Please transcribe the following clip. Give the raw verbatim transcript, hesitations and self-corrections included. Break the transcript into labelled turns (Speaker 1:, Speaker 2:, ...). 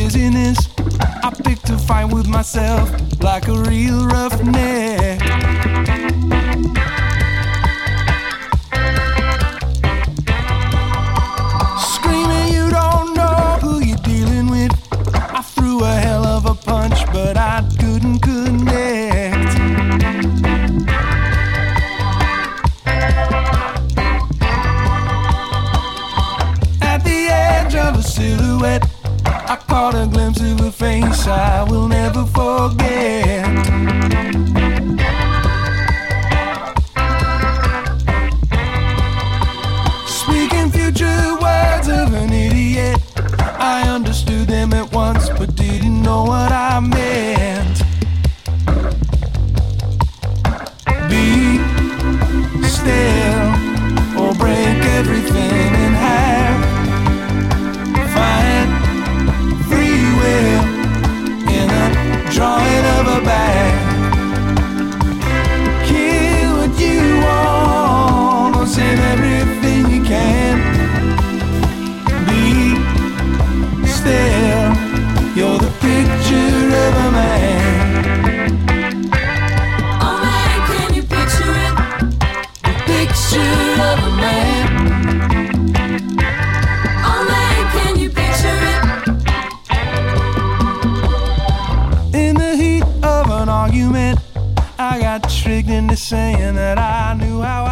Speaker 1: dizziness, I picked a fight with myself like a real roughneck. Screaming you don't know who you're dealing with. I threw a hell of a punch, but I couldn't connect. At the edge of a silhouette, I caught a glimpse of a face I will never forget. Speaking future words of an idiot, I understood them at once but didn't know what I meant. Be still or break everything in half. Find free will in a drawing of a bag. Kill what you want or save everything you can. Be still, you're the picture of a man.
Speaker 2: Oh man, can you picture it?
Speaker 1: The picture of a man.
Speaker 2: Oh man, can you picture it?
Speaker 1: In the heat of an argument, I got tricked into saying that I knew how